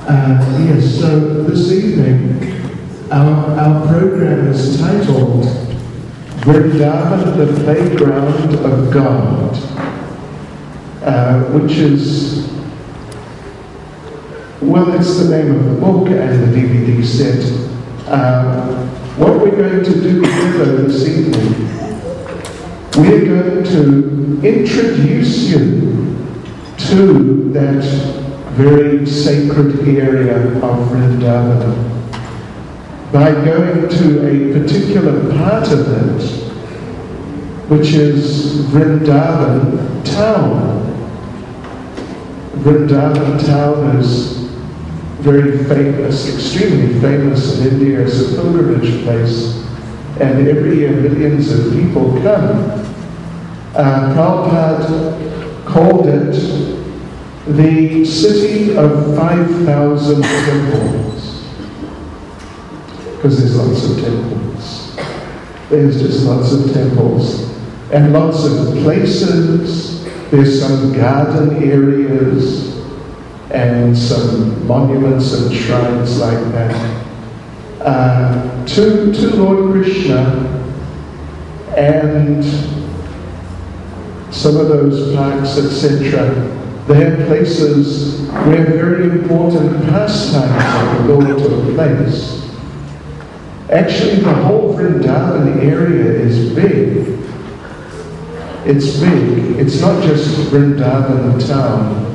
Yes, so this evening our program is titled Vrindavan, the Playground of God, which is, well, it's the name of the book and the DVD set. What we're going to do together this evening, we're going to introduce you to that very sacred area of Vrindavan by going to a particular part of it, which is Vrindavan town. Vrindavan town is very famous, extremely famous in India as a pilgrimage place, and every year millions of people come. Prabhupada called it the city of 5,000 temples, because there's lots of temples. There's just lots of temples and lots of places. There's some garden areas and some monuments and shrines like that to Lord Krishna, and some of those parks, etc. They're places where very important pastimes of the Lord took place. Actually, the whole Vrindavan area is big. It's big. It's not just Vrindavan town,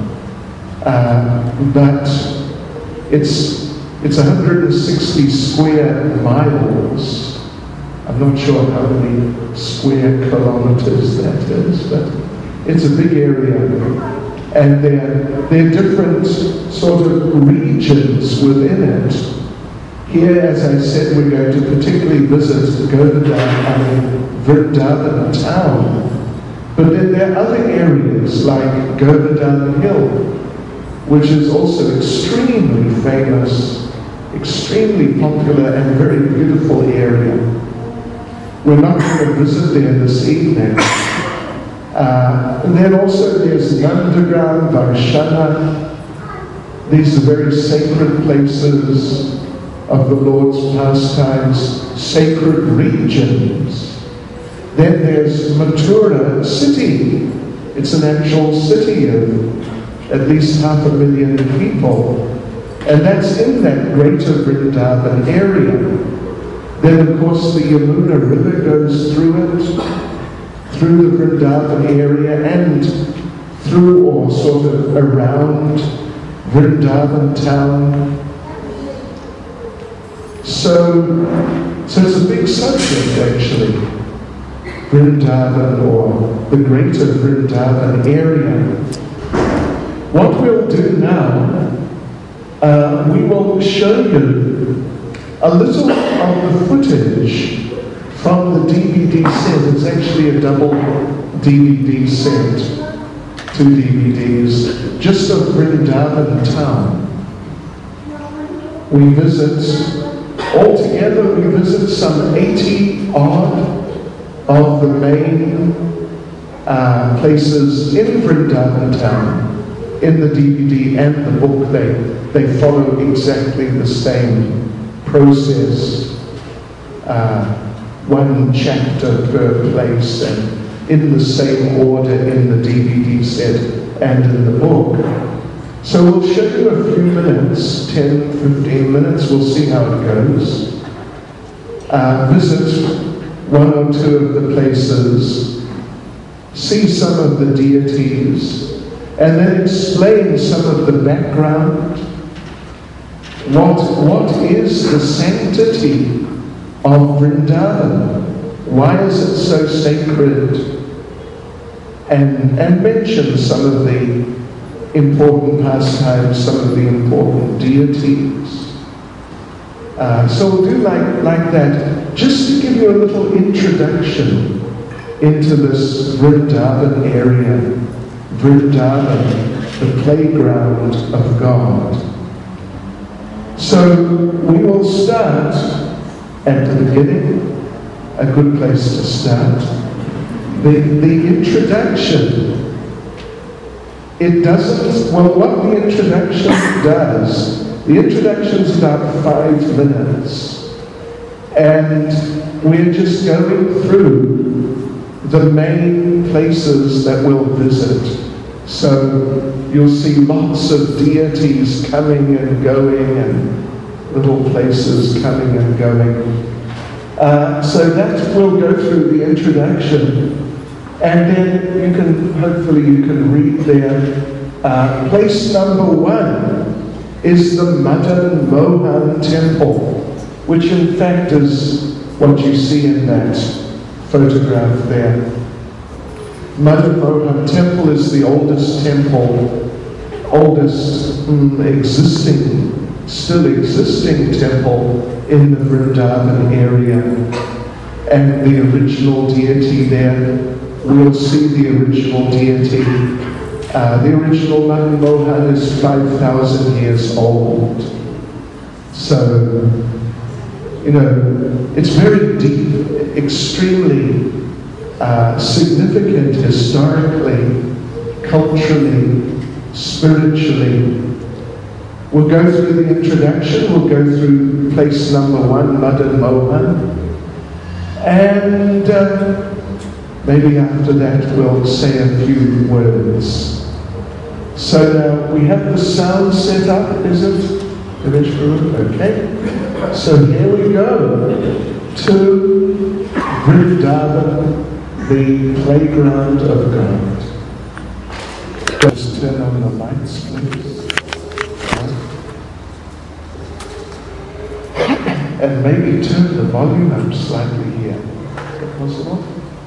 but it's 160 square miles. I'm not sure how many square kilometers that is, but it's a big area. And there are different sort of regions within it. Here, as I said, we're going to particularly visit Vrindavan town. But then there are other areas like Govardhan Hill, which is also extremely famous, extremely popular and very beautiful area. We're not going to visit there this evening. And then also there's Nandagram, Varshana. These are very sacred places of the Lord's pastimes, sacred regions. Then there's Mathura city. It's an actual city of at least 500,000 people. And that's in that greater Vrindavan area. Then of course the Yamuna River goes through it, through the Vrindavan area and through or sort of around Vrindavan town. So it's a big subject actually, Vrindavan or the greater Vrindavan area. What we'll do now, we will show you a little of the footage from the DVD set. It's actually a double DVD set, 2 DVDs, just of Vrindavan town. We visit, altogether we visit some 80 odd of the main places in Vrindavan town. In the DVD and the book, they follow exactly the same process. One chapter per place and in the same order in the DVD set and in the book. So we'll show you a few minutes, 10, 15 minutes, we'll see how it goes. Visit one or two of the places, see some of the deities, and then explain some of the background. What is the sanctity of Vrindavan? Why is it so sacred? And mention some of the important pastimes, some of the important deities. So we'll do like that, just to give you a little introduction into this Vrindavan area. Vrindavan, the playground of God. So we will start at the beginning, a good place to start. The introduction, it doesn't, well, what the introduction does The introduction's about 5 minutes, and we're just going through the main places that we'll visit. So you'll see lots of deities coming and going, and little places coming and going. So that we'll go through the introduction, and then hopefully you can read there. Place number 1 is the Madan Mohan Temple, which in fact is what you see in that photograph there. Madan Mohan Temple is the oldest temple, still existing temple in the Vrindavan area. And the original deity there, we'll see the original deity. The original Madan Mohan is 5,000 years old. So, it's very deep, extremely significant historically, culturally, spiritually. We'll go through the introduction, we'll go through place number 1, Madan Mohan, and maybe after that we'll say a few words. So now we have the sound set up, is it? Okay. So here we go to Vrindavan, the playground of God. Just turn on the lights, please. And maybe turn the volume up slightly here. Is that possible?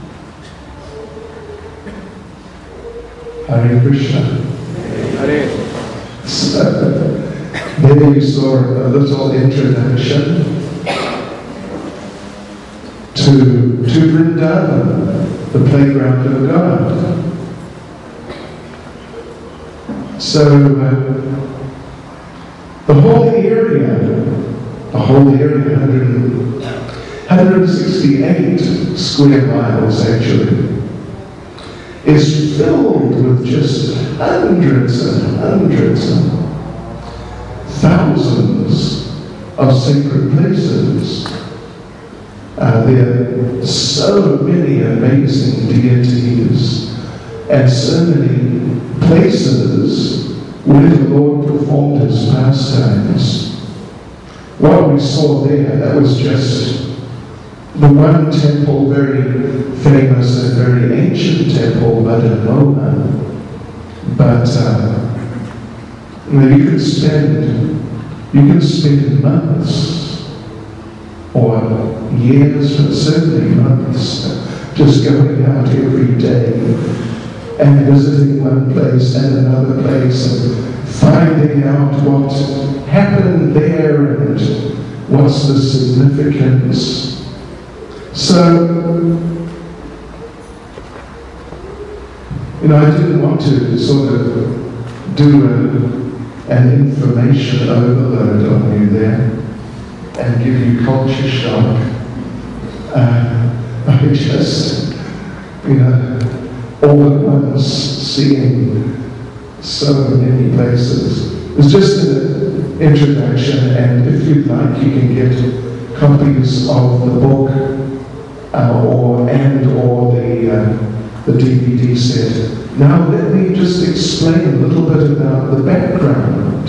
Hare Krishna. Hare. So, there you saw a little introduction to Vrindavan, the playground of God. So, the whole area, 168 square miles actually, is filled with just hundreds and hundreds and thousands of sacred places. There are so many amazing deities and so many places where the Lord performed his pastimes. What we saw there, that was just the one temple, very famous and very ancient temple, Madan Mohan. But you can spend months or years, but certainly months, just going out every day and visiting one place and another place and finding out what happened there and what's the significance. So, I didn't want to sort of do an information overload on you there and give you culture shock. I just, all at once seeing so many places. It's just an introduction, and if you'd like, you can get copies of the book or the DVD set. Now let me just explain a little bit about the background.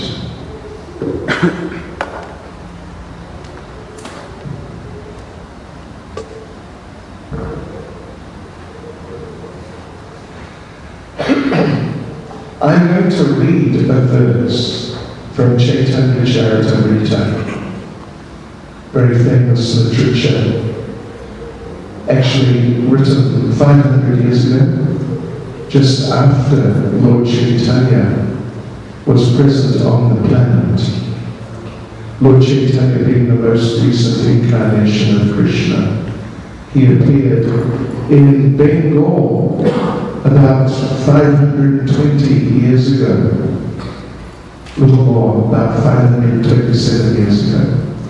I'm going to read a verse from Chaitanya Charitamrita, very famous literature, actually written 500 years ago, just after Lord Chaitanya was present on the planet. Lord Chaitanya being the most recent incarnation of Krishna. He appeared in Bengal about 520 years ago, a little more, about 527 years ago,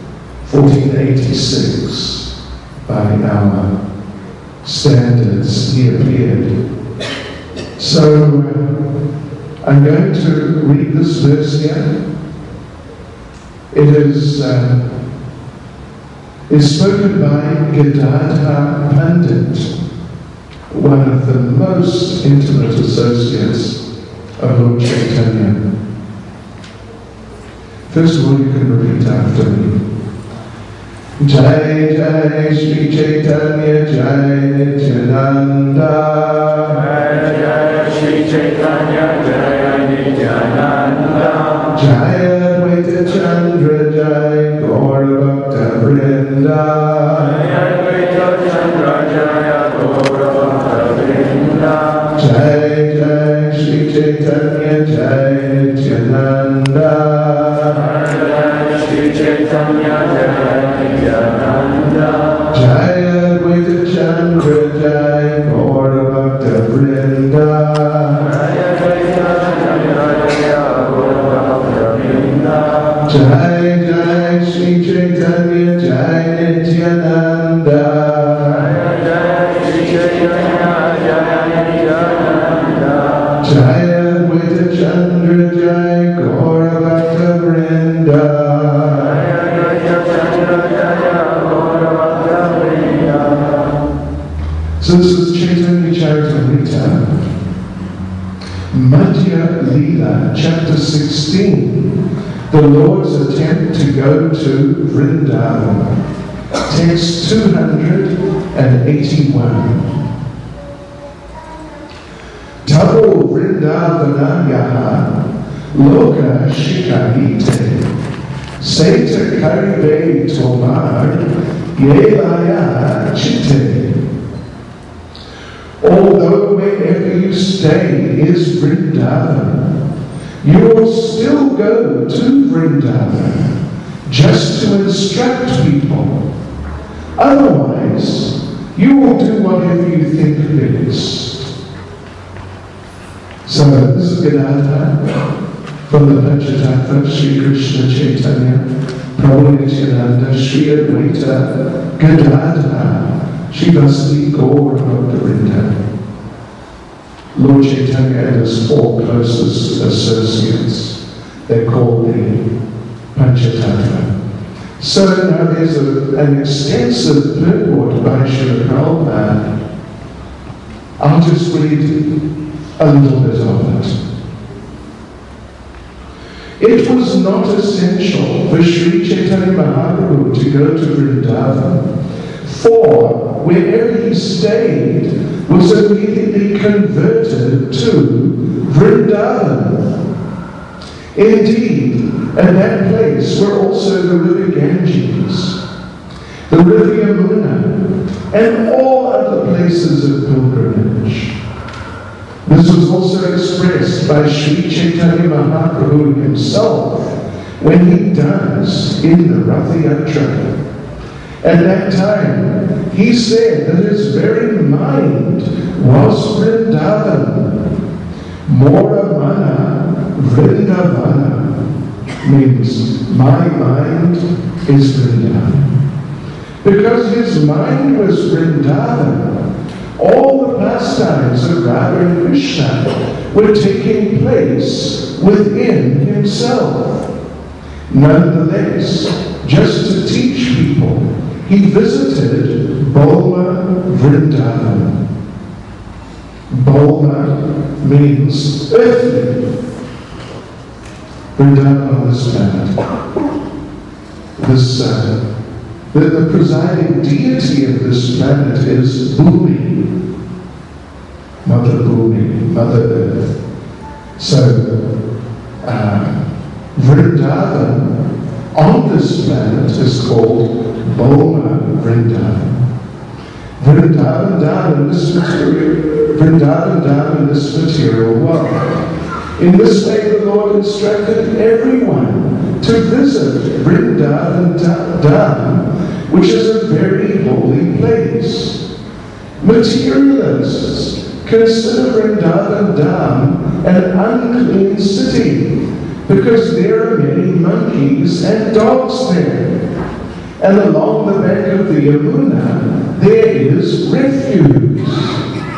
1486 by our standards he appeared. So I'm going to read this verse here, It is spoken by Gadadhar Pandit, one of the most intimate associates of Lord Chaitanya. First of all, you can repeat after me. Jai Jai Shri Chaitanya Jai Nityananda. Jai Jai Shri Chaitanya Jai Nityananda. Jai Advaita Chandra Jai Gaura Bhakta Vrinda. Jai Advaita Chandra Jai Gaura Bhakta Vrinda. Jai Jai Shri Chaitanya Jai Nityananda. Jai Jai Shri Chaitanya Jai Nityananda. Jai Advaita Chandra Jai Gaura Bhakta Vrinda. Jai Advaita Chandra Jai Gaura Bhakta Vrinda. Jai Jai Shri Chaitanya Jai Nityananda. Jai Jai Shri Chaitanya Jai Nityananda. Jai Advaita Chandra Jai Gaura Bhakta Vrinda. So this is Chaitanya Charitamrita, Madhya Leela, chapter 16, the Lord's attempt to go to Vrindavan, text 281. Tabo Vrindavanayaha Loka Shikarite Seta Karibe Tomar Yelaya Chitte. Although wherever you stay is Vrindavan, you will still go to Vrindavan just to instruct people. Otherwise, you will do whatever you think best. So this is Gadadhar from the Panchatattva, Sri Krishna Chaitanya, Prabhu Nityananda, Sri Advaita, Gadadhar, Srivasti Gaura Bhakta Vrinda. Lord Chaitanya and his four closest associates, they're called the Panchatattva. So now there's an extensive purport by Srila Prabhupada. I'll just read a little bit of it. It was not essential for Sri Chaitanya Mahaprabhu to go to Vrindavan, for wherever he stayed was immediately converted to Vrindavan. Indeed, at that place were also the river Ganges, the river Yamuna, and all other places of pilgrimage. This was also expressed by Sri Chaitanya Mahaprabhu himself when he danced in the Ratha Yatra. At that time, he said that his very mind was Vrindavan. Mora mana Vrindavana means my mind is Vrindavan. Because his mind was Vrindavan, all the pastimes of Radha and Krishna were taking place within himself. Nonetheless, just to teach people, he visited Bolma Vrindavan. Bolma means earthly. Vrindavan on this planet. The presiding deity of this planet is Bhumi, Mother Bhumi, Mother Earth. So, Vrindavan on this planet is called Bolma Vrindavan. Vrindavan down in this material world. In this way, the Lord instructed everyone to visit Vrindavan Dham, which is a very holy place. Materialists consider Vrindavan Dham an unclean city because there are many monkeys and dogs there. And along the bank of the Yamuna, there is refuse.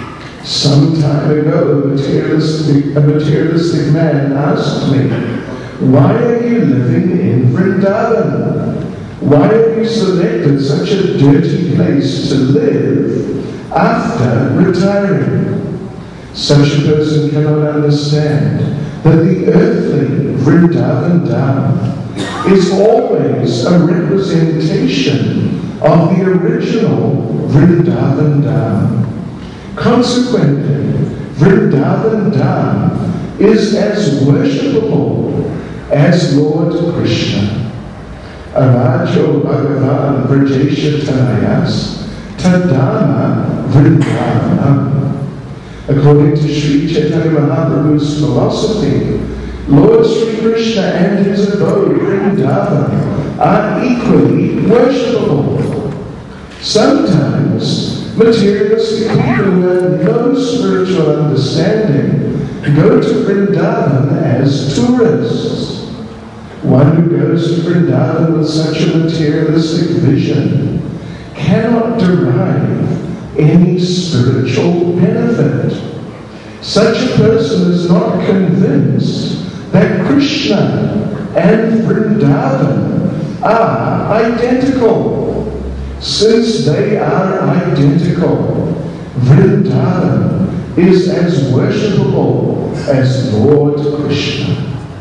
Some time ago, a materialistic man asked me, Why are you living in Vrindavan? Why have you selected such a dirty place to live after retiring? Such a person cannot understand that the earthly Vrindavan Dham is always a representation of the original Vrindavan Dham. Consequently, Vrindavan Dham is as worshipable as Lord Krishna. Arajo Bhagavan Vrajesha Tanayas Tadana Vrindavanam. According to Sri Chaitanya Mahaprabhu's philosophy, Lord Sri Krishna and his abode, Vrindavan, are equally worshipable. Sometimes, materialistic people who have no spiritual understanding go to Vrindavan as tourists. One who goes to Vrindavan with such a materialistic vision cannot derive any spiritual benefit. Such a person is not convinced that Krishna and Vrindavan are identical. Since they are identical, Vrindavan is as worshipable as Lord Krishna.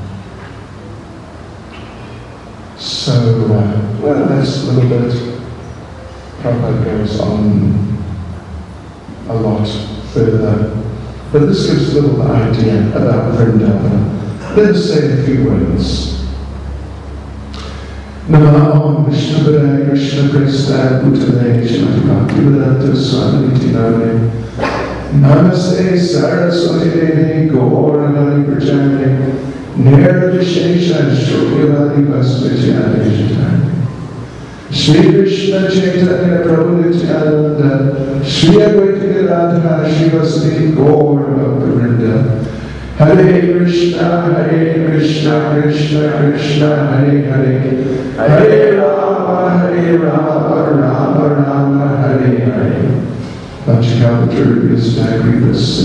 So, well, that's a little bit. Prabhupada goes on a lot further, but this gives a little idea about Vrindavan. Let's say a few words. Namo Vishnu Padaya Krishna Prestha Bhutale Shrimati Bhaktivedanta Swami Name Namaste Saraswati Devi Gauranga Prajane Nirvishesha Shukrivadi Vaspajyade Jitani Shri Krishna Chaitanya Prabhu Nityananda Shri Advaita Radha Shivasti Gaur Bhaktivinoda Hare Krishna Krishna Krishna Hare Hare Hare Rama Rama Rama Hare Hare Vajrakalpatarubhyascha Kripasindhubhyascha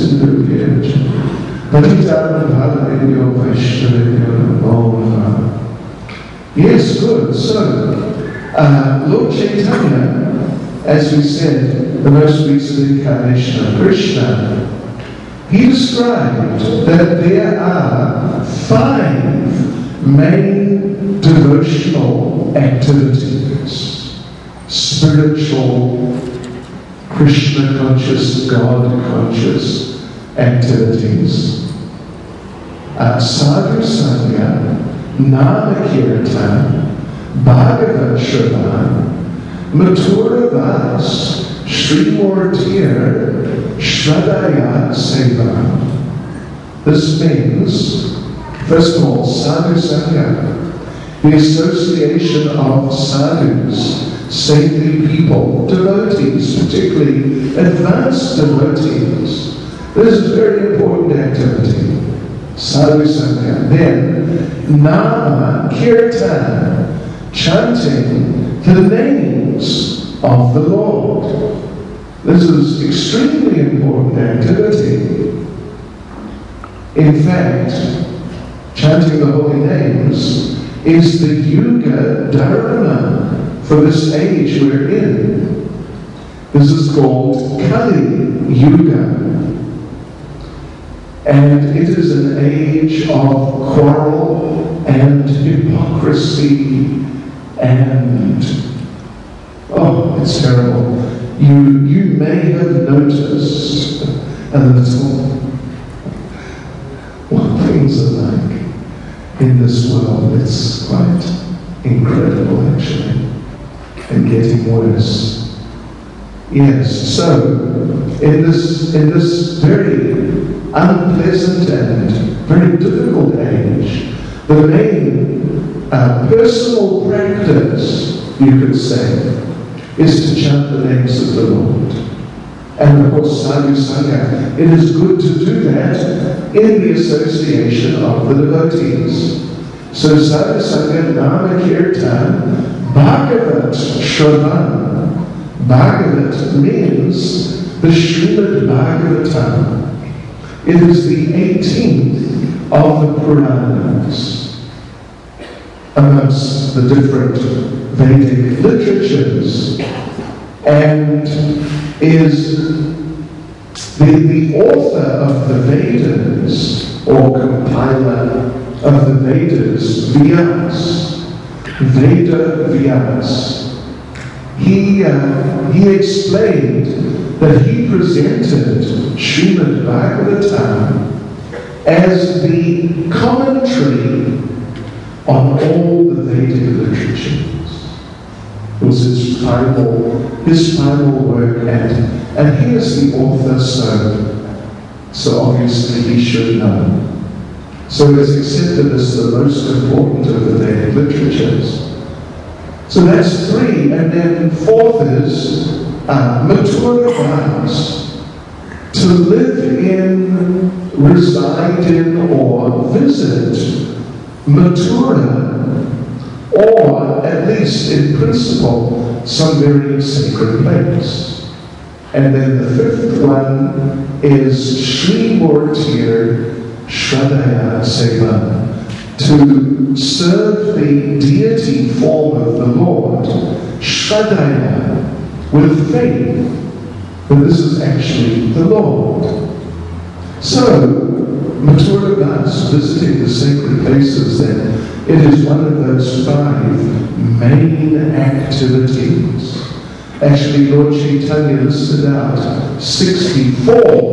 Patitanam Bhavanebhyo Vaishnavebhyo Namo Namaha. Yes, good. So, Lord Chaitanya, as we said, the most recent incarnation of Krishna, he described that there are 5 main devotional activities: spiritual, Krishna conscious, God conscious activities. Sadhu Sangha, Nama Kirtan, Bhagavad Shravan, Mathura Vas, Sri Mortir, Shradaya Seva. This means, first of all, Sadhu Sangha, the association of sadhus, saintly people, devotees, particularly advanced devotees. This is a very important activity. Sadhu Sangha. Then, Nama Kirtan, chanting the names of the Lord. This is extremely important activity. In fact, chanting the holy names is the Yuga Dharma for this age we're in. This is called Kali Yuga. And it is an age of quarrel and hypocrisy and, oh, it's terrible. You may have noticed a little what things are like in this world. It's quite incredible, actually, and getting worse. Yes, so in this very unpleasant and very difficult age, the main personal practice, you could say, is to chant the names of the Lord. And of course, Sadhu Sangha, it is good to do that in the association of the devotees. So Sadhu Sangha, Nama Kirtan, Bhagavat Shravan. Bhagavat means the Srimad Bhagavatam. It is the 18th of the Puranas. amongst the different Vedic literatures, and is the author of the Vedas, or compiler of the Vedas, Vyas, Veda Vyas. He explained that he presented Srimad Bhagavatam as the commentary on all the Vedic literatures. It was his final work, and he is the author, so obviously he should know. So it's accepted as the most important of the Vedic literatures. So that's three, and then fourth is Mathura Vyas, to live in, reside in, or visit Mathura, or at least in principle, some very sacred place. And then the fifth one is Sri Murtir Shraddhaya Seva, to serve the deity form of the Lord, Shraddhaya, with faith that this is actually the Lord. So, Mathura Vyas, visiting the sacred places, then, it is one of those 5 main activities. Actually, Lord Chaitanya listed out 64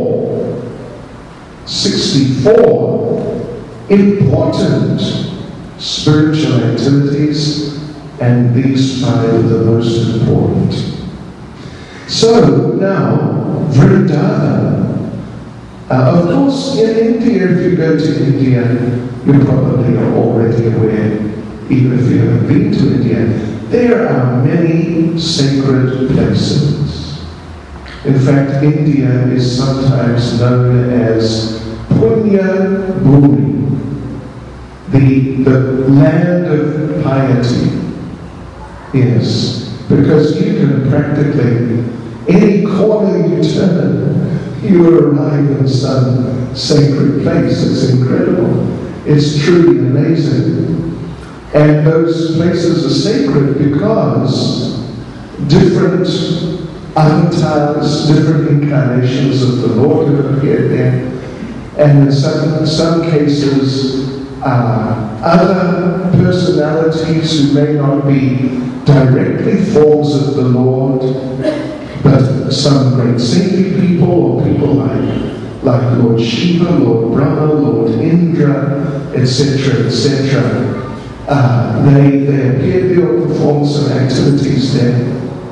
important spiritual activities, and these 5 are the most important. So now, Vrindavan. Of course, in India, if you go to India, you probably are already aware, even if you haven't been to India, there are many sacred places. In fact, India is sometimes known as Punya Bhumi, the land of piety. Yes, because you can practically, any corner you turn, you arrive in some sacred place. It's incredible. It's truly amazing. And those places are sacred because different avatars, different incarnations of the Lord have appeared there. And in some cases, other personalities who may not be directly forms of the Lord, but some great saintly people, or people like Lord Shiva, Lord Brahma, Lord Indra, etc., etc. They appear there or perform some activities there.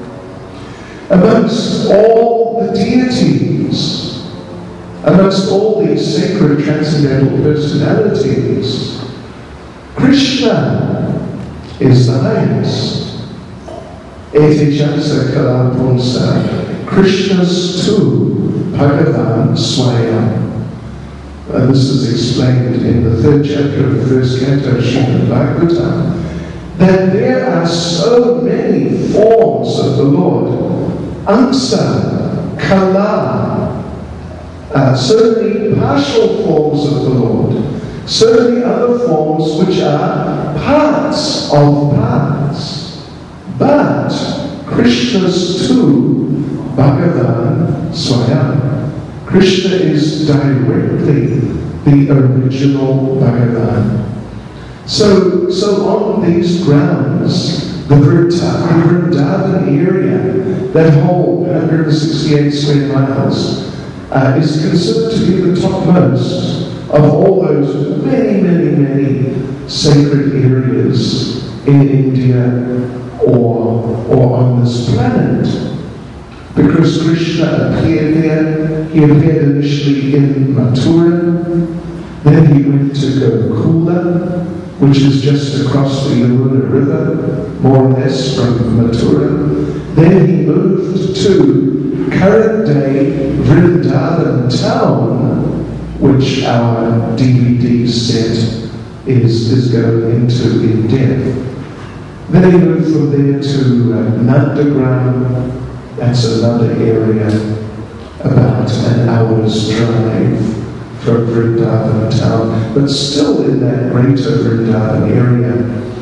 Amongst all the deities, amongst all these sacred transcendental personalities, Krishna is the highest. Ete Jansa Kalapunsa, Krishna's too, Bhagavan Swayam. And this is explained in the 3rd chapter of the 1st canto of Srimad Bhagavatam, that there are so many forms of the Lord, Amsa, Kala, so many partial forms of the Lord, so many other forms which are parts of parts. But Krishna's too, Bhagavan Swayam. Krishna is directly the original Bhagavan. So on these grounds, the Vrindavan area, that whole 168 square miles, is considered to be the topmost of all those many, many, many sacred areas in India or on this planet. Because Krishna appeared there, he appeared initially in Mathura, then he went to Gokula, which is just across the Yamuna River, more or less from Mathura. Then he moved to current day Vrindavan town, which our DVD set is going into in depth. Then he moved from there to Nandagram. That's another area about an hour's drive from Vrindavan town, but still in that greater Vrindavan area.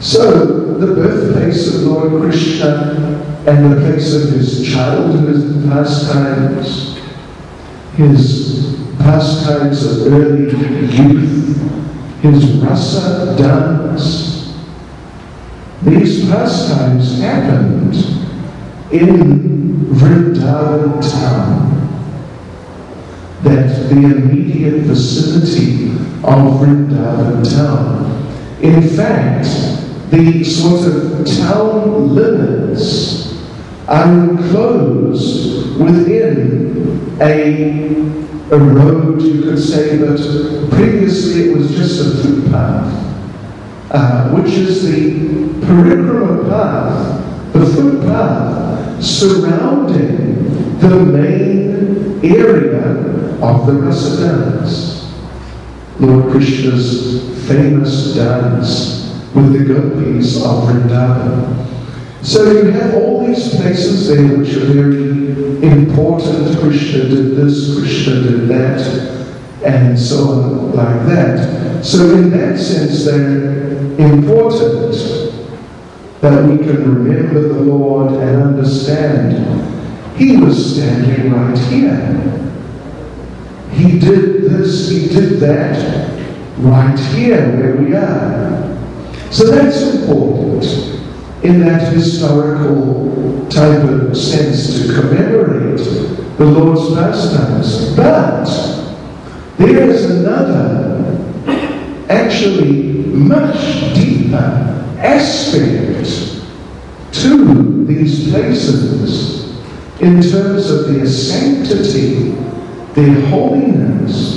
So, the birthplace of Lord Krishna and the place of his childhood pastimes, his pastimes of early youth, his rasa dance, these pastimes happened in Vrindavan town, that the immediate vicinity of Vrindavan town. In fact, the sort of town limits are enclosed within a road, you could say, but previously it was just a footpath, which is the parikrama path, the footpath surrounding the main area of the rasa dance, Lord Krishna's famous dance with the gopis of Vrindavan. So you have all these places there which are very important. Krishna did this, Krishna did that, and so on like that. So in that sense they're important, that we can remember the Lord and understand He was standing right here. He did this, He did that, right here where we are. So that's important in that historical type of sense to commemorate the Lord's pastimes. But there is another, actually much deeper aspect to these places in terms of their sanctity, their holiness.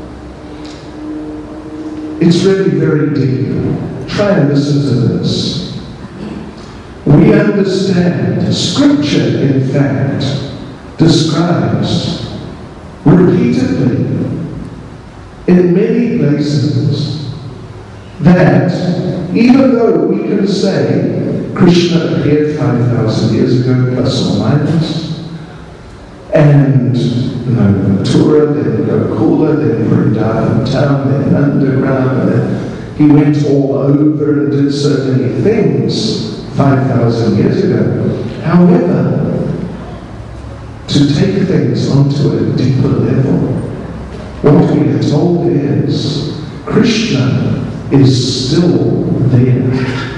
It's really very deep. Try and listen to this. We understand, Scripture in fact describes repeatedly in many places that even though we can say Krishna appeared 5,000 years ago plus or minus, and Mathura, then Gokula, then Vrindavan town, then underground, then he went all over and did so many things 5,000 years ago. However, to take things onto a deeper level, what we are told is Krishna is still there.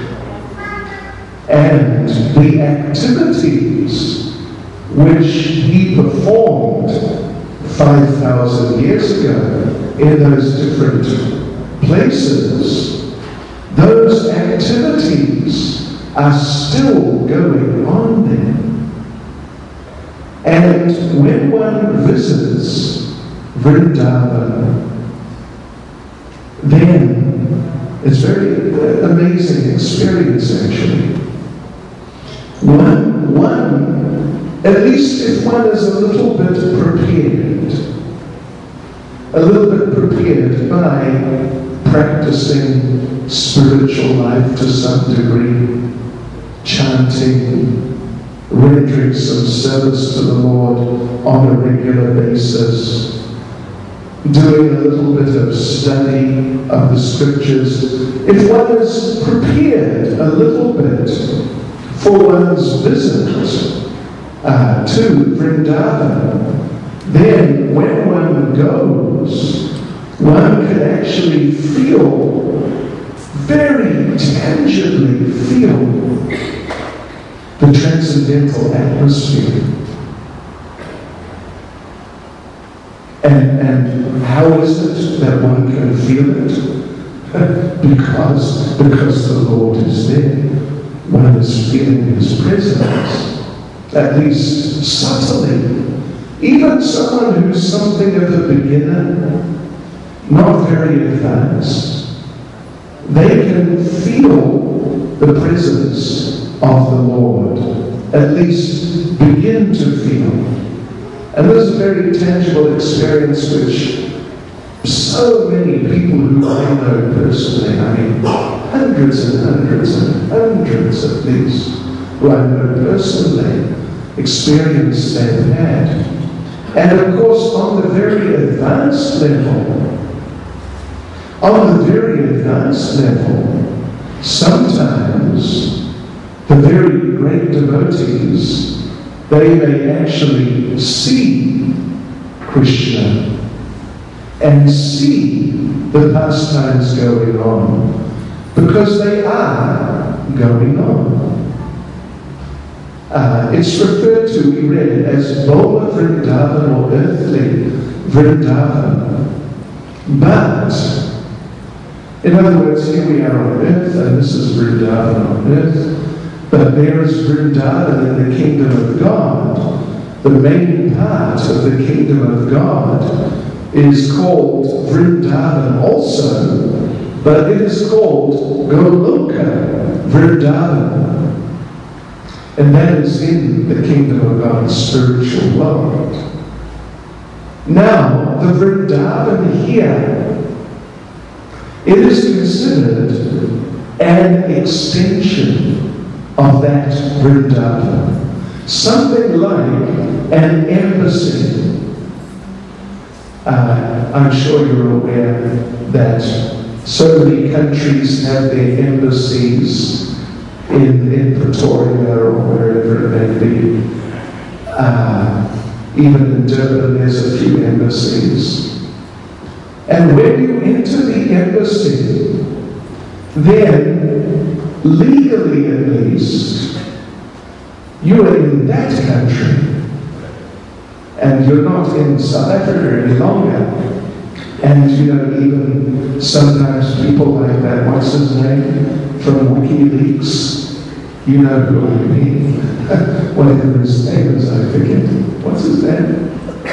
And the activities which he performed 5,000 years ago in those different places, those activities are still going on there. And when one visits Vrindavan, then it's a very amazing experience actually. One, at least if one is a little bit prepared by practicing spiritual life to some degree, chanting, rendering some service to the Lord on a regular basis, doing a little bit of study of the Scriptures. If one is prepared a little bit for one's visit to Vrindavan, then when one goes, one can actually very tangibly feel the transcendental atmosphere. And how is it that one can feel it? Because the Lord is there. One is feeling His presence, at least subtly. Even someone who's something of a beginner, not very advanced, they can feel the presence of the Lord, at least begin to feel. And this is a very tangible experience which so many people who I know personally, I mean hundreds and hundreds and hundreds at least, who I know personally, experience they've had. And of course on the very advanced level, Sometimes the very great devotees, they may actually see Krishna and see the pastimes going on, because they are going on. It's referred to, we read, as Bola Vrindavan or earthly Vrindavan. But, in other words, here we are on earth, and this is Vrindavan on earth, but there is Vrindavan in the kingdom of God. The main part of the kingdom of God is called Vrindavan also, but it is called Goloka Vrindavan. And that is in the kingdom of God's spiritual world. Now, the Vrindavan here, it is considered an extension of that Vrindavan. Something like an embassy. I'm sure you're aware that so many countries have their embassies in Pretoria or wherever it may be. Even in Durban there's a few embassies. And when you enter the embassy, then, legally at least, you are in that country. And you're not in South Africa any longer. And you know, even sometimes people like that, what's his name, from WikiLeaks, you know who I mean. Whatever his name is, I forget. What's his name?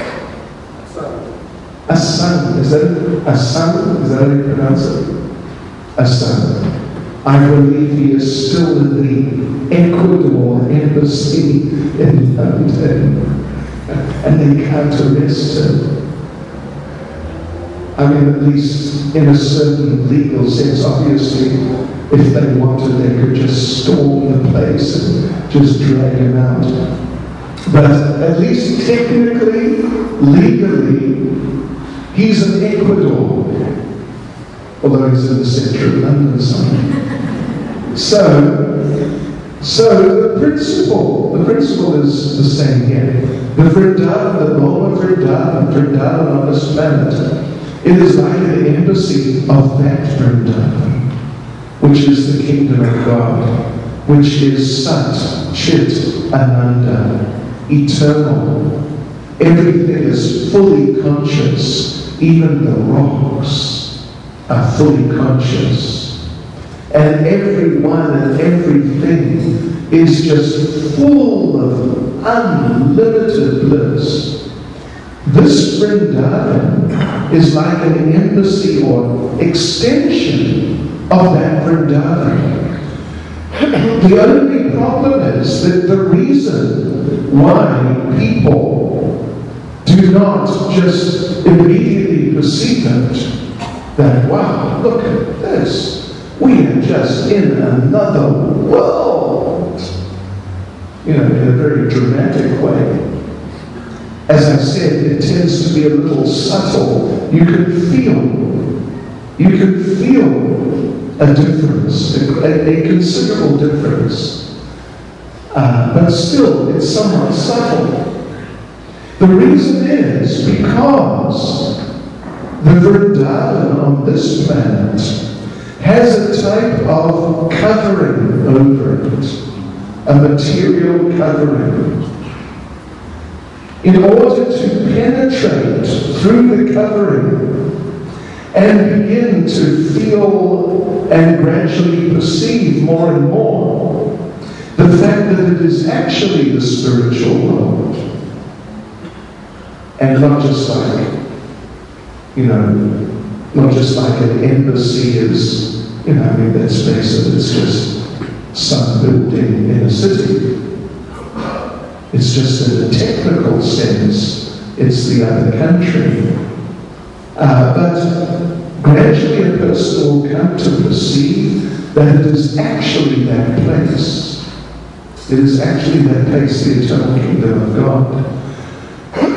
Assange. Is that Assange? Is that how you pronounce it? Assange. I believe he is still in the Ecuador embassy in London. And they can't arrest him. I mean, at least in a certain legal sense, obviously, if they wanted, they could just storm the place and just drag him out. But at least technically, legally, he's in Ecuador, although he's in the center of London somewhere. So the principle is the same here. The Vrindavan, the Bola Vrindavan on this planet, it is like an embassy of that Vrindavan, which is the kingdom of God, which is Sat, Chit, Ananda, eternal. Everything is fully conscious. Even the rocks are fully conscious. And everyone and everything is just full of unlimited bliss. This Vrindavan is like an embassy or extension of that Vrindavan. The only problem is that the reason why people do not just immediately perceive it, that, wow, look at this. We are just in another world. You know, in a very dramatic way. As I said, it tends to be a little subtle. You can feel a difference, a considerable difference. But still, it's somewhat subtle. The reason is because the Vrindavan on this planet has a type of covering over it, a material covering. In order to penetrate through the covering and begin to feel and gradually perceive more and more the fact that it is actually the spiritual world, and not just like, you know, not just like an embassy is, you know, I mean, let's face it, it's just some building in a city. It's just in a technical sense, it's the other country. But gradually a person will come to perceive that it is actually that place. It is actually that place, the eternal kingdom of God.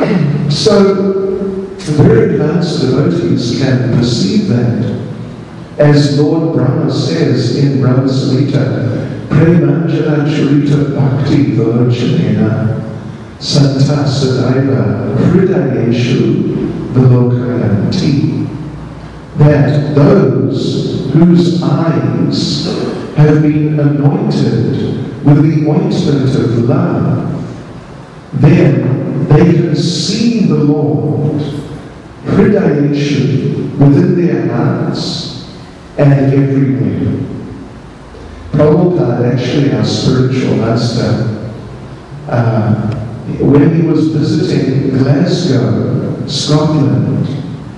So, very advanced devotees can perceive that. As Lord Brahma says in Brahma Samhita, Premanjana Charita Bhakti Vilochanena Santa Sadaiva Hridayeshu Vilokayanti, that those whose eyes have been anointed with the ointment of love, then they can see the Lord Hridayeshu within their hearts and everywhere. Prabhupada, actually our spiritual master, when he was visiting Glasgow, Scotland,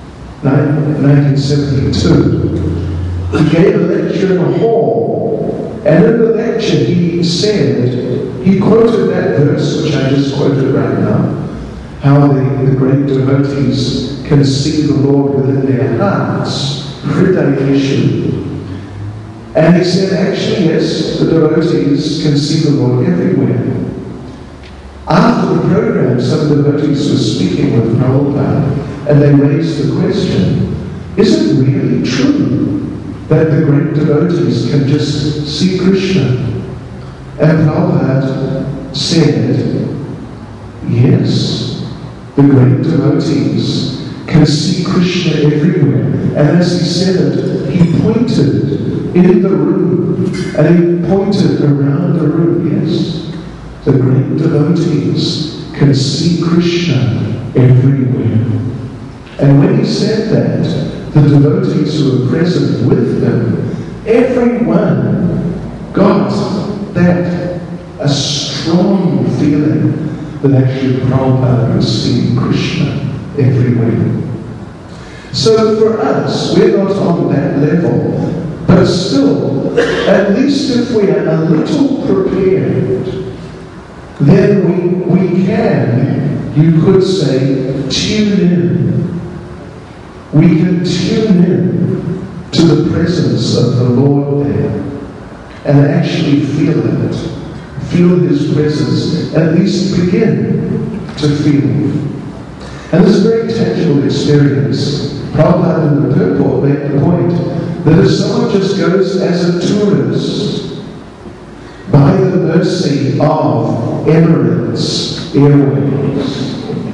1972, he gave a lecture in a hall, and in the lecture he said, he quoted that verse which I just quoted right now, how the great devotees can see the Lord within their hearts, Hridayeshu. And he said, actually, yes, the devotees can see the Lord everywhere. After the program, some devotees were speaking with Prabhupada, and they raised the question, is it really true that the great devotees can just see Krishna? And Prabhupada said, yes, the great devotees can see Krishna everywhere. And as he said it, he pointed in the room, and he pointed around the room, yes. The great devotees can see Krishna everywhere. And when he said that, the devotees who were present with him, everyone got that, a strong feeling that actually Prabhupada was seeing Krishna everywhere. So for us, we're not on that level, but still, at least if we are a little prepared, then we can, you could say, tune in. We can tune in to the presence of the Lord there and actually feel it. Feel His presence, at least begin to feel it. And this is a very tangible experience. Prabhupada in the purport made the point that if someone just goes as a tourist, by the mercy of Emirates Airways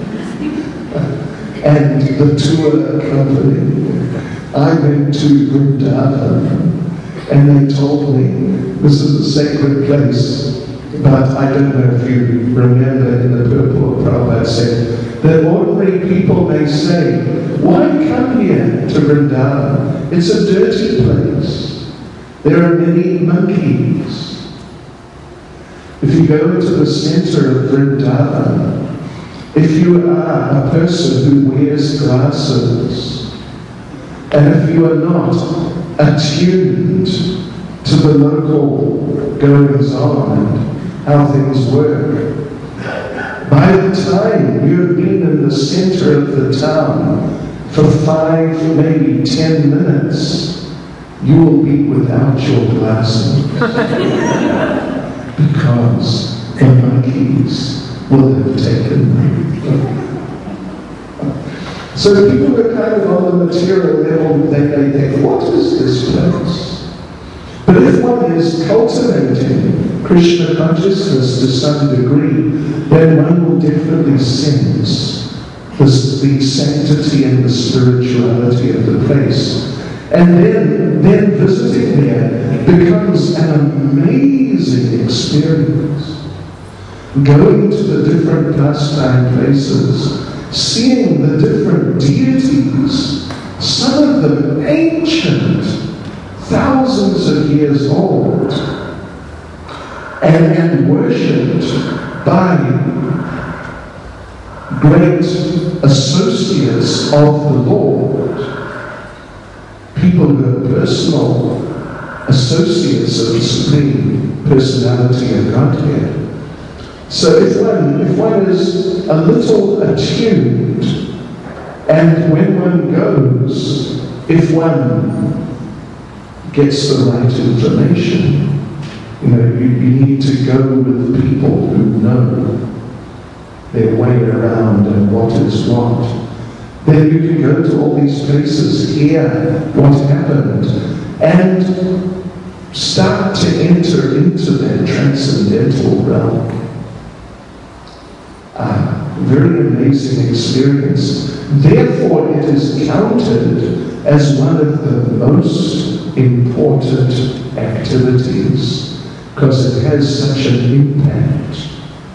and the tour company, I went to Vrindavan and they told me this is a sacred place, but I don't know if you remember in the purport Prabhupada said that ordinary people may say, why come here to Vrindavan? It's a dirty place. There are many monkeys. If you go into the center of Vrindavan, if you are a person who wears glasses, and if you are not attuned to the local goings-on and how things work, by the time you have been in the center of the town for 5, maybe 10 minutes, you will be without your glasses. Because the monkeys will have taken them. So people are kind of on the material level, they may think, what is this place? But if one is cultivating Krishna consciousness to some degree, then one will definitely sense the sanctity and the spirituality of the place. And then visiting there becomes an amazing experience. Going to the different pastime places, seeing the different deities, some of them ancient, thousands of years old, and worshipped by great associates of the Lord. People who are personal associates of the Supreme Personality of Godhead. So if one is a little attuned, and when one goes, if one gets the right information, you need to go with people who know their way around and what is what. then you can go to all these places, hear what happened, and start to enter into that transcendental realm. Very amazing experience. Therefore, it is counted as one of the most important activities because it has such an impact.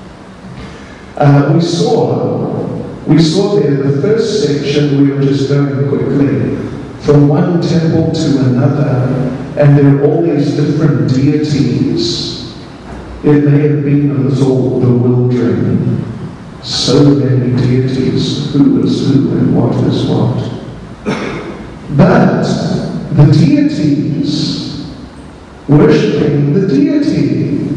We saw there the first section. We were just going quickly from one temple to another, and there are all these different deities. It may have been a little bewildering. So many deities, who is who and what is what. But the deities, worshipping the deity,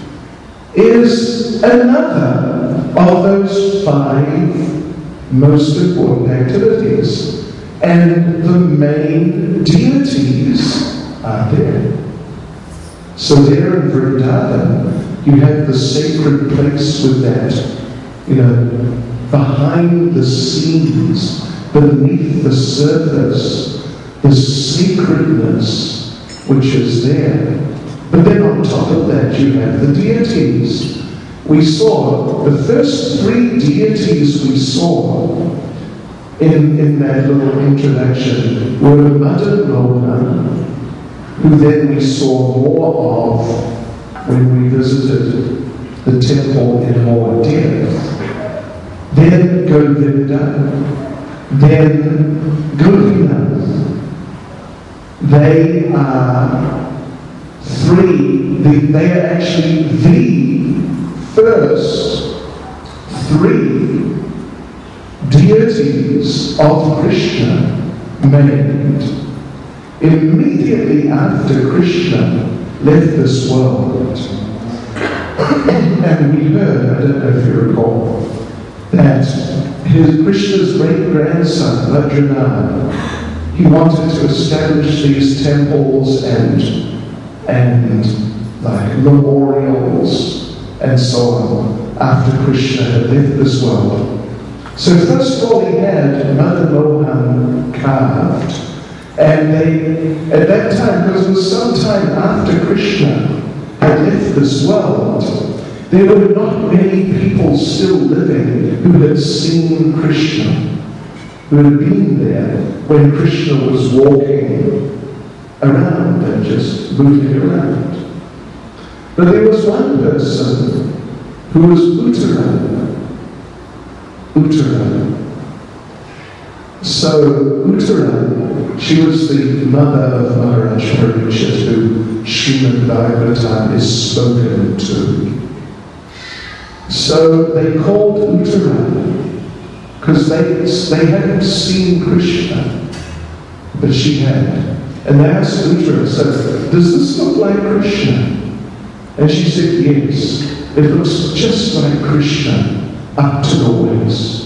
is another of those 5 most important activities. And the main deities are there. So there in Vrindavan, you have the sacred place with that, behind the scenes, beneath the surface, the sacredness which is there. But then on top of that, you have the deities. We saw the first 3 deities we saw in that little introduction were Madan Mohan, who then we saw more of when we visited the temple in more depth. Then Govinda, then Gopinath. They are 3, they are actually the first 3 deities of Krishna made immediately after Krishna left this world. And we heard, I don't know if you recall, that Krishna's great-grandson, Bhadranath, he wanted to establish these temples and like memorials and so on after Krishna had left this world. So first of all he had Madan Mohan carved, and they, at that time, because it was some time after Krishna had left this world, there were not many people still living who had seen Krishna, who had been there when Krishna was walking around and just moving around. But there was one person who was Uttara. So Uttara, she was the mother of Maharaj Parikshit, who Srimad Bhagavatam is spoken to. So they called Uttara because they hadn't seen Krishna, but she had. And they asked Uttara, so, does this look like Krishna? And she said, yes, it looks just like Krishna up to the waist.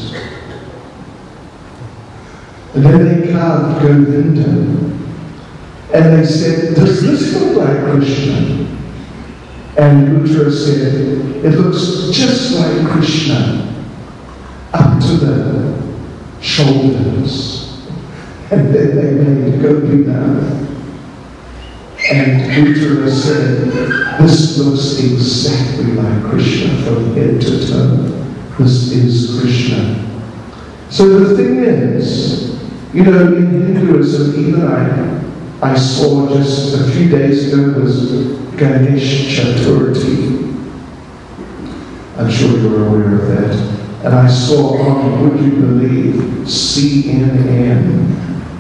And then they carved Govinda, and they said, does this look like Krishna? And Uttara said, it looks just like Krishna up to the shoulders. And then they made Gopinath. And Uttara said, this looks exactly like Krishna from head to toe. This is Krishna. So the thing is, in Hinduism, even I saw just a few days ago was Ganesh Chaturthi. I'm sure you're aware of that. And I saw on, would you believe, CNN,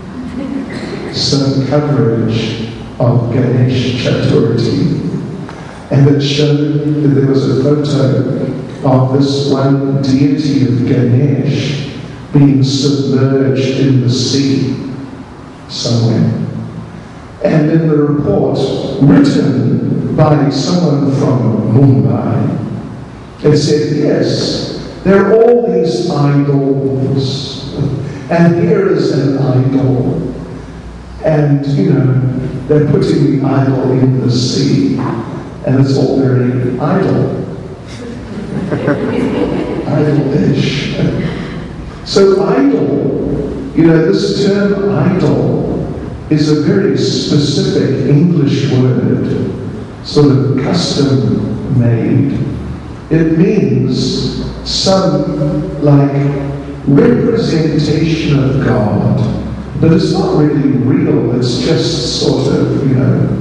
some coverage of Ganesh Chaturthi. And it showed that there was a photo of this one deity of Ganesh being submerged in the sea somewhere. And in the report, written by someone from Mumbai, it said, yes, there are all these idols, and here is an idol. And, they're putting the idol in the sea, and it's all very idle. Idle-ish. So idol You know, this term idol is a very specific English word, sort of custom made. It means some like representation of God, but it's not really real. It's just sort of, you know,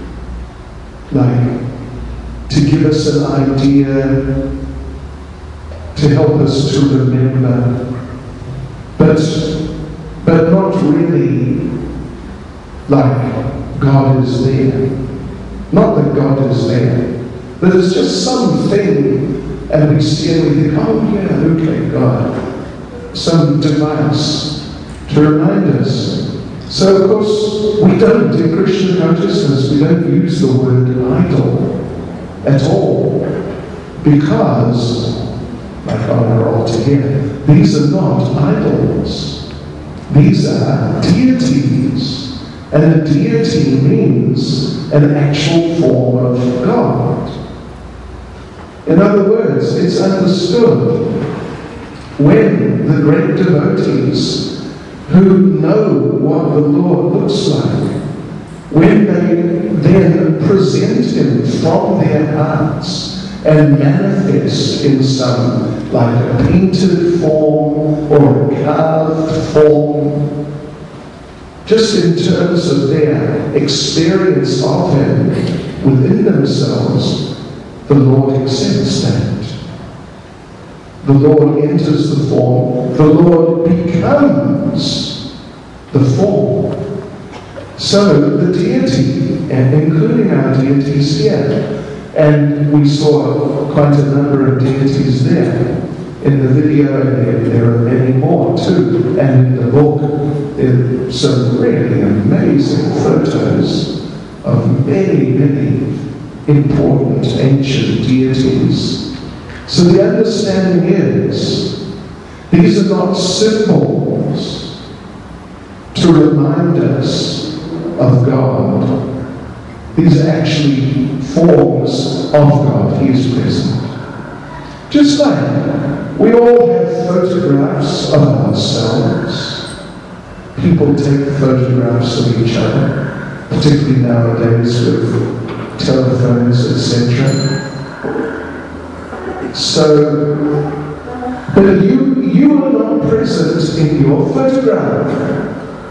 like to give us an idea, to help us to remember, but not really like God is there. Not that God is there, but it's just something, and we see it and we think, oh yeah, okay, God. Some device to remind us. So of course, we don't, in Christian consciousness, we don't use the word idol at all, because, like on our altar here, these are not idols. These are deities. And a deity means an actual form of God. In other words, it's understood when the great devotees who know what the Lord looks like, when they then present Him from their hearts and manifest in some, like a painted form or a carved form, just in terms of their experience of Him within themselves, the Lord accepts that. The Lord enters the form. The Lord becomes the form. So the deity, and including our deities here, and we saw quite a number of deities there in the video, and there are many more too, and in the book there are some really amazing photos of many, many important ancient deities. So the understanding is, these are not symbols to remind us of God. These are actually forms of God. He is present. Just like we all have photographs of ourselves. People take photographs of each other, particularly nowadays with telephones, etc. So, but you are not present in your photograph.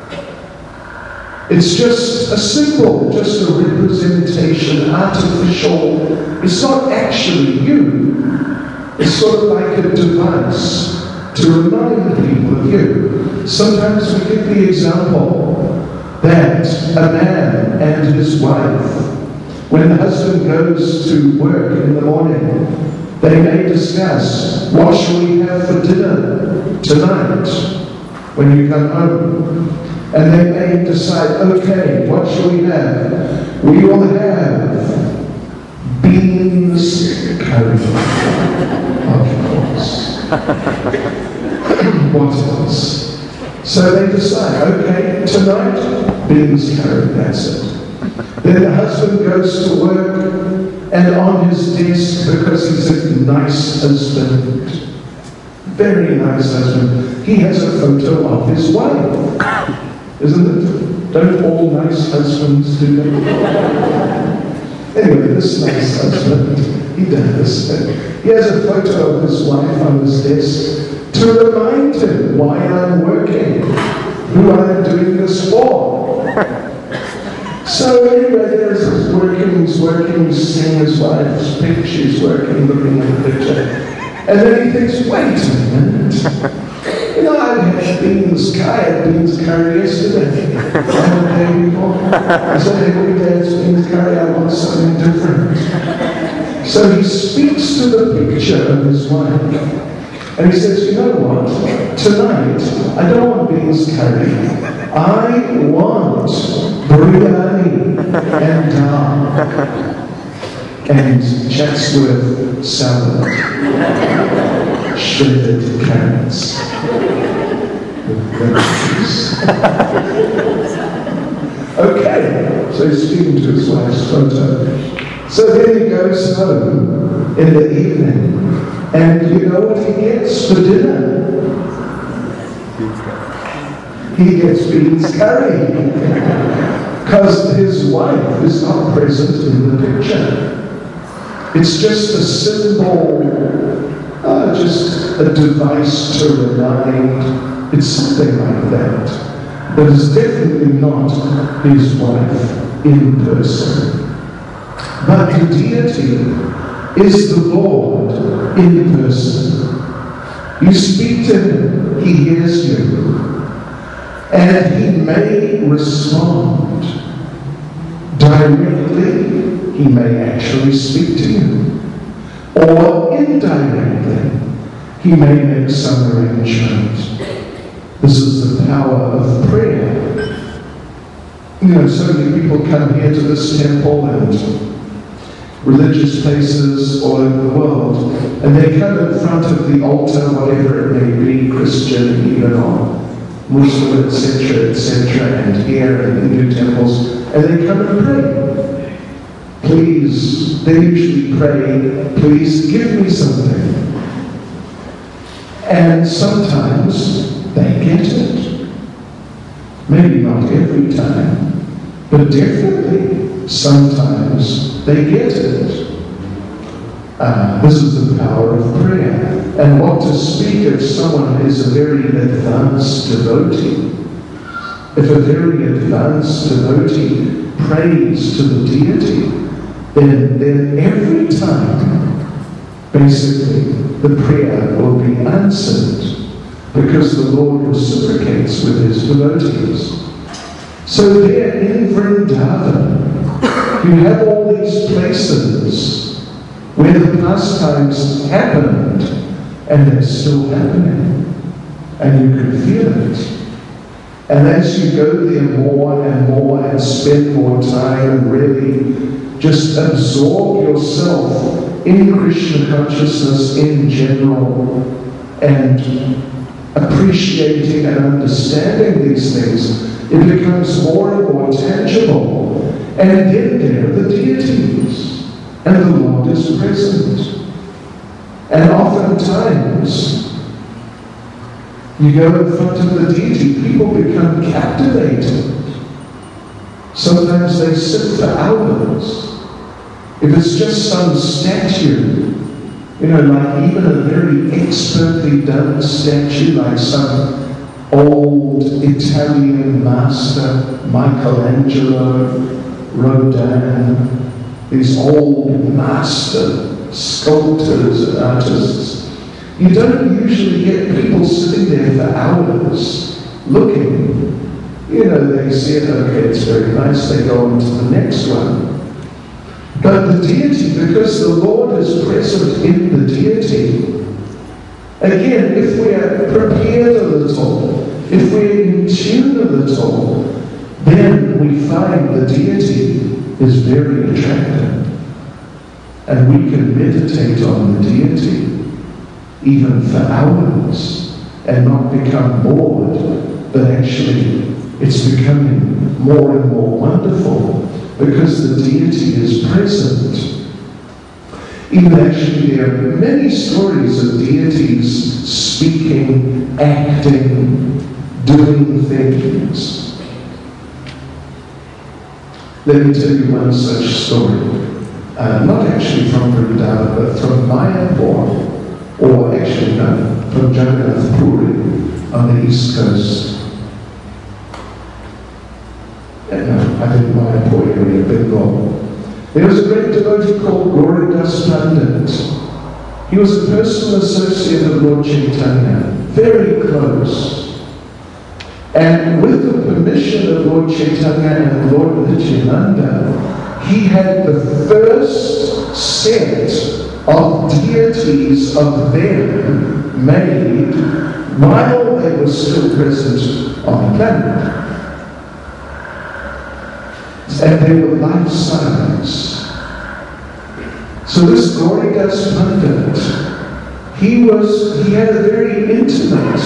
It's just a symbol, just a representation, artificial. It's not actually you. It's sort of like a device to remind people of you. Sometimes we give the example that a man and his wife, when the husband goes to work in the morning, they may discuss, what shall we have for dinner tonight when you come home? And they may decide, okay, what shall we have? We will have beans curry. Of course. What else? So they decide, okay, tonight, beans curry, that's it. Then the husband goes to work, and on his desk, because he's a nice husband, very nice husband, he has a photo of his wife. Isn't it? Don't all nice husbands do that? Anyway, this nice husband, he does. He has a photo of his wife on his desk to remind him why I'm working, who I'm doing this for. So anyway, there's his working, he's seeing his wife's picture, she's working, looking at the picture. And then he thinks, wait a minute. You know, I had beans curry yesterday. And the day before. I said, every day it's beans curry, I want something different. So he speaks to the picture of his wife. And he says, you know what? Tonight, I don't want beans curry. I want biryani and dal. And Chatsworth salad. Shredded carrots. Okay, so he's speaking to his wife's photo. So then he goes home in the evening, and you know what he gets for dinner? he gets beans curry. Because his wife is not present in the picture. It's just a symbol, just a device to remind. It's something like that. But it's definitely not his wife in person. But the deity is the Lord in person. You speak to him, he hears you. And he may respond directly. He may actually speak to you. Or indirectly, he may make some arrangement. This is the power of prayer. You know, so many people come here to this temple and religious places all over the world, and they come in front of the altar, whatever it may be, Christian, even or Muslim, etc., and here in Hindu temples, and they come and pray. Please, they usually pray, please give me something. And sometimes they get it. Maybe not every time, but definitely sometimes they get it. This is the power of prayer. And what to speak if someone is a very advanced devotee. If a very advanced devotee prays to the deity, then every time, basically, the prayer will be answered because the Lord reciprocates with his devotees. So there in Vrindavan, you have all these places where the pastimes happened and they're still happening, and you can feel it. And as you go there more and spend more time and really just absorb yourself in Krishna consciousness in general and appreciating and understanding these things, it becomes more and more tangible. And then there are the deities, and the Lord is present. And oftentimes, you go in front of the deity, people become captivated. Sometimes they sit for hours. If it's just some statue, you know, like even a very expertly done statue, like some old Italian master, Michelangelo, Rodin, these old master sculptors and artists, you don't usually get people sitting there for hours looking. You know, they see it, okay, it's very nice, they go on to the next one. But the deity, because the Lord is present in the deity, again, if we are prepared a little, if we're in tune a little, then we find the deity is very attractive. And we can meditate on the deity even for hours and not become bored, but actually it's becoming more and more wonderful because the deity is present. Even actually there are many stories of deities speaking, acting, doing things. Let me tell you one such story. Not actually from Vrindavan, but from Mayapur, or actually no, from Jagannath Puri on the east coast. No, I think Mayapur area, Bengal. There was a great devotee called Gauridas Pandit. He was a personal associate of Lord Chaitanya, very close. And with the permission of Lord Chaitanya and Lord Nityananda, he had the first set of deities of them made while they were still present on the planet. And they were life-size. So this Gauridas Pandit, he had a very intimate,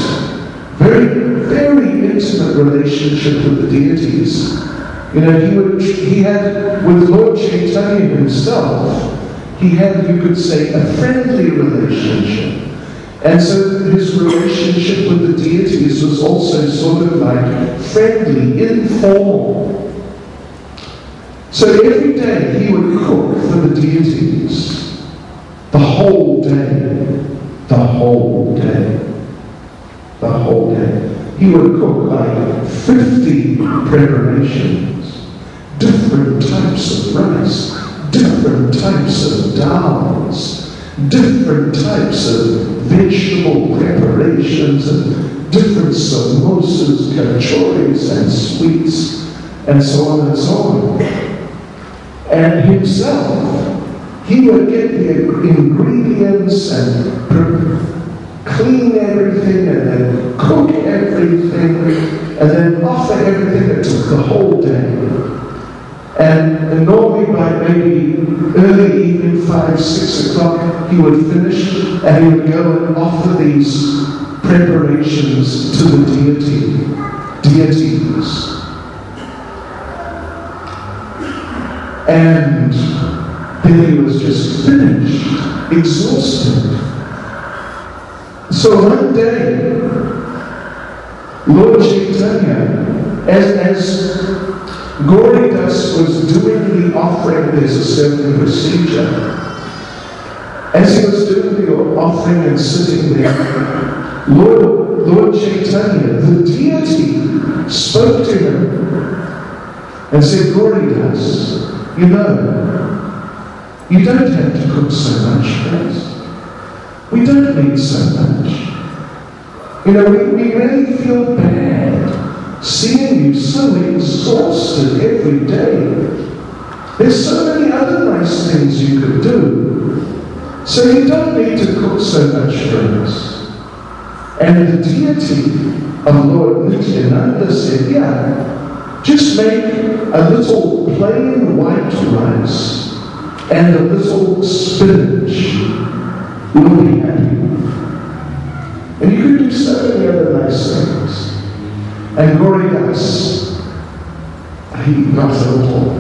very intimate relationship with the deities. You know, he had, with Lord Chaitanya himself, he had, you could say, a friendly relationship. And so his relationship with the deities was also sort of like friendly, informal. So every day he would cook for the deities. The whole day. The whole day. The whole day. He would cook like 50 preparations. Different types of rice. Different types of dals. Different types of vegetable preparations. And different samosas, kachoris, and sweets. And so on and so on. And himself, he would get the ingredients and clean everything and then cook everything and then offer everything. It took the whole day. And normally by maybe early evening, 5, 6 o'clock, he would finish and he would go and offer these preparations to the deities. And then he was just finished, exhausted. So one day, Lord Chaitanya, as Gauridas was doing the offering, there's a certain procedure. As he was doing the offering and sitting there, Lord Chaitanya, the deity, spoke to him and said, Gauridas, you know, you don't have to cook so much for us. We don't need so much. You know, we really feel bad seeing you so exhausted every day. There's so many other nice things you could do. So you don't need to cook so much for us. And the deity of Lord Nityananda said, yeah, just make a little plain white rice and a little spinach. We'll be happy. And you could do so many other nice things. And Gauridas, he got a little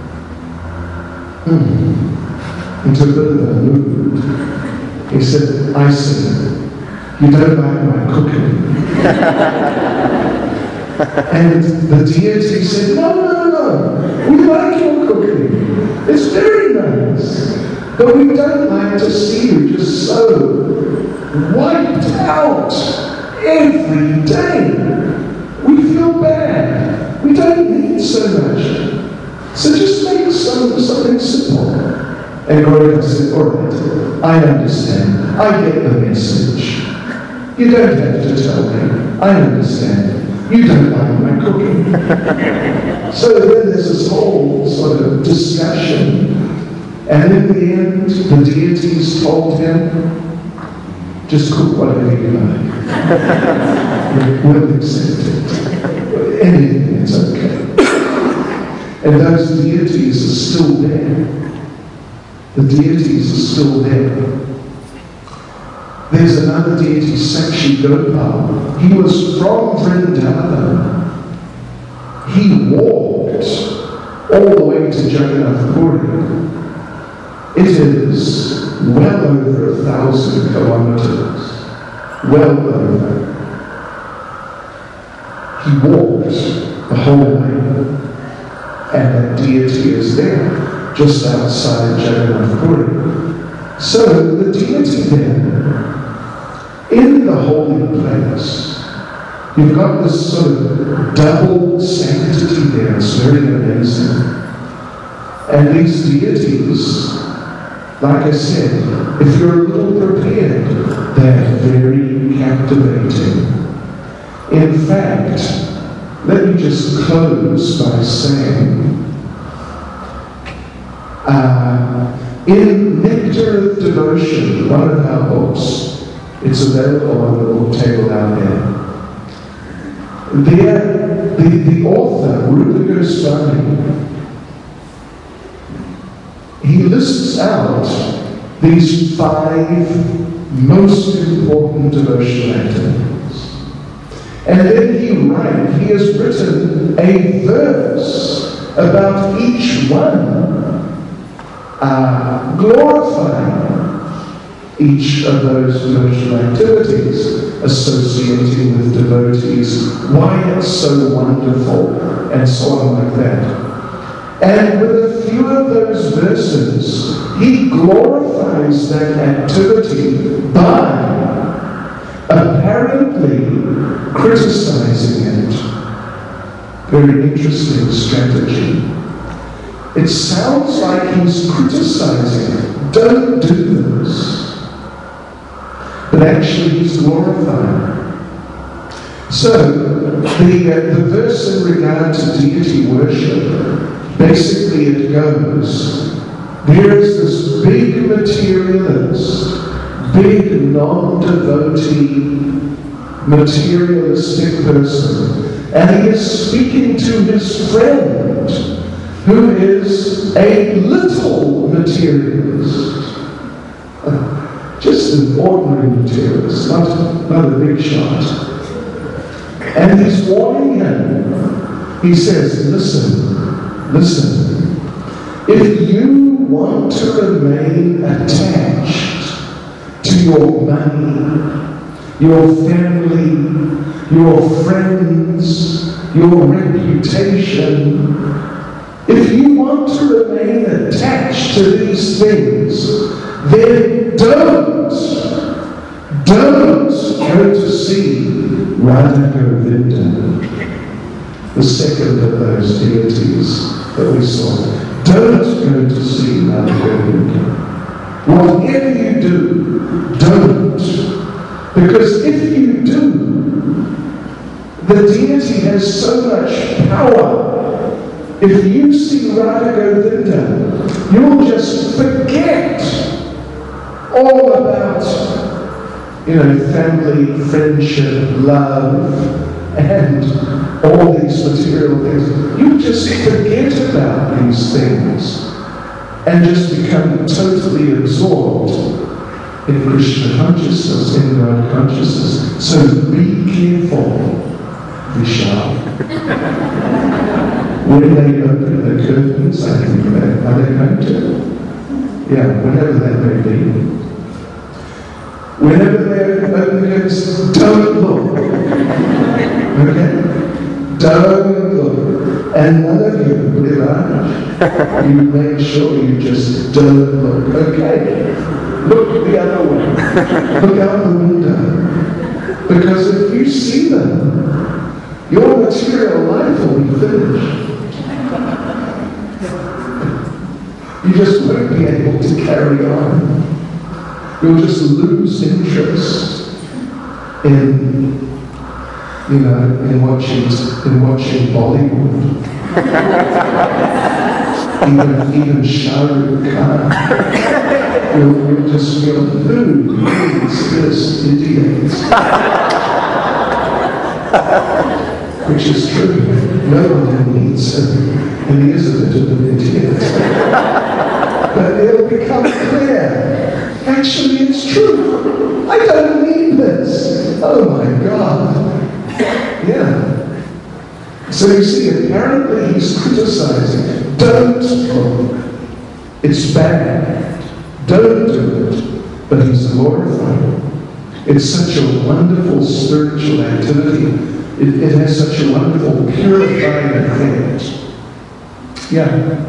into a bit of a mood. He said, I see, you don't like my cooking. And the deity said, no, we like your cooking. It's very nice. But we don't like to see you just so wiped out every day. We feel bad. We don't need so much. So just make something simple. And Gauridas said, all right, I understand. I get the message. You don't have to tell me. I understand. You don't like my cooking. So then there's this whole sort of discussion. And in the end, the deities told him, just cook whatever you like. We'll accept it. Anything, it's okay. And those deities are still there. The deities are still there. There's another deity, Sakshi Gopal. He was from Vrindavan. He walked all the way to Jagannath Puri. It is well over 1,000 kilometers. Well over. He walked the whole way. And that deity is there, just outside Jagannath Puri. So the deity there, in the holy place, you've got this sort of double sanctity there. It's very amazing. And these deities, like I said, if you're a little prepared, they're very captivating. In fact, let me just close by saying, in Nectar of Devotion, one of our books, it's available on the book table out there. The author, Rupa Goswami, he lists out these 5 most important devotional activities. And then he has written a verse about each one, glorifying. each of those devotional activities associating with devotees, why it's so wonderful, and so on like that. And with a few of those verses, he glorifies that activity by apparently criticizing it. Very interesting strategy. It sounds like he's criticizing it. Don't do this. But actually he's glorifying. So, the verse in regard to deity worship, basically it goes, there is this big materialist, big non-devotee, materialistic person, and he is speaking to his friend, who is a little materialist. Just an ordinary materialist, not a big shot. And he's warning him. He says, listen, if you want to remain attached to your money, your family, your friends, your reputation, if you want to remain attached to these things, then don't go to see Radha Govinda, the second of those deities that we saw. Don't go to see Radha Govinda. Whatever you do, don't. Because if you do, the deity has so much power. If you see Radha Govinda, you'll just forget all about, family, friendship, love, and all these material things. You just forget about these things and just become totally absorbed in Krishna consciousness, in God consciousness. So be careful, Vishal. When they open the curtains, I think are they going to? Yeah, whatever that may be. Whenever they open the curtains, don't look. Okay? Don't look. And none of you, Viraj, you make sure you just don't look. Okay? Look the other way. Look out the window. Because if you see them, your material life will be finished. You just won't be able to carry on. You'll just lose interest in watching Bollywood. even Shah Rukh Khan. You'll just feel, who is this idiot? Which is true. No one needs him, and he is a bit of an idiot. But it'll become clear. Actually, it's true. I don't need this. Oh my God. Yeah. So you see, apparently he's criticizing. Don't look. It's bad. Don't do it. But he's glorifying. It's such a wonderful spiritual activity. It has such a wonderful purifying effect. Yeah.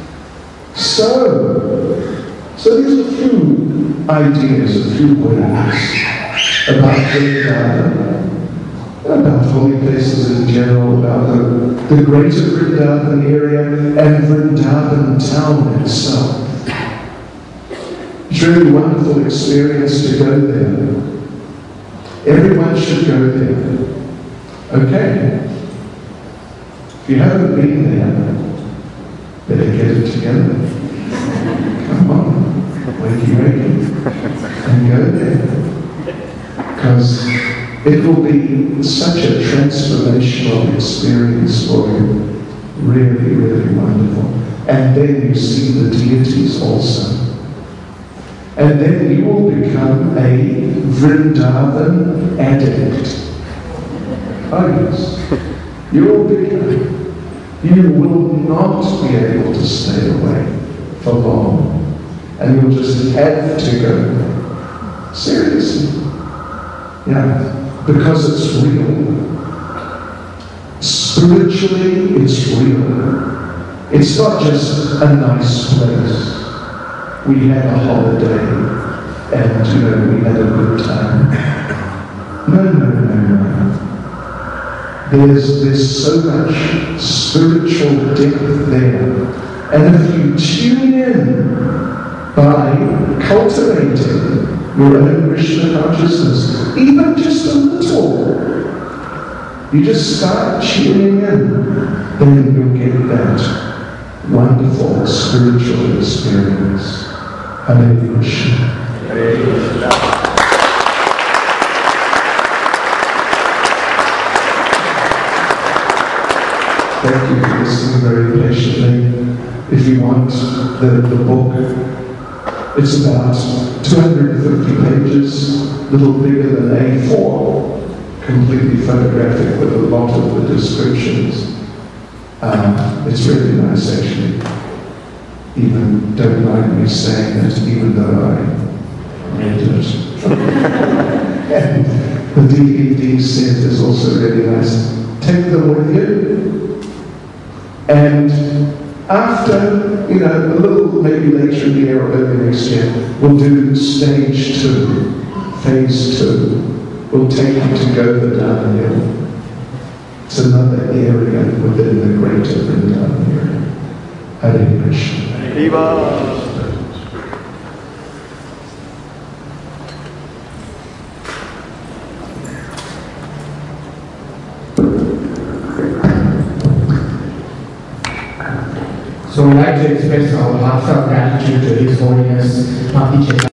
So there's a few ideas, a few words about Vrindavan, about holy places in general, about the greater Vrindavan area and Vrindavan town itself. It's really a wonderful experience to go there. Everyone should go there. Okay? If you haven't been there, better get it together. Come on, wakey, and go there. Because it will be such a transformational experience for you. Really, really wonderful. And then you see the deities also. And then you will become a Vrindavan addict. Oh yes. You will become. You will not be able to stay away for long. And you'll just have to go. Seriously. Yeah. Because it's real. Spiritually, it's real. It's not just a nice place. We had a holiday and, we had a good time. No. There's so much spiritual depth there. And if you tune in by cultivating your own Krishna consciousness, even just a little, you just start tuning in, then you'll get that wonderful spiritual experience. Hare Krishna. Hare Krishna. Thank you for listening very patiently. If you want the book, it's about 250 pages, a little bigger than A4, completely photographic with a lot of the descriptions. It's really nice, actually. Even don't mind me saying it, even though I read it. And the DVD set is also really nice. Take them with you. And after, a little maybe later in the year or early next year, we'll do stage 2, phase 2. We'll take you to Govardhan Hill. It's another area within the greater Vrindavan area. Hare Krishna. Viva! So I'd like to express our heartfelt gratitude to His Holiness Bhakti Chaitanya.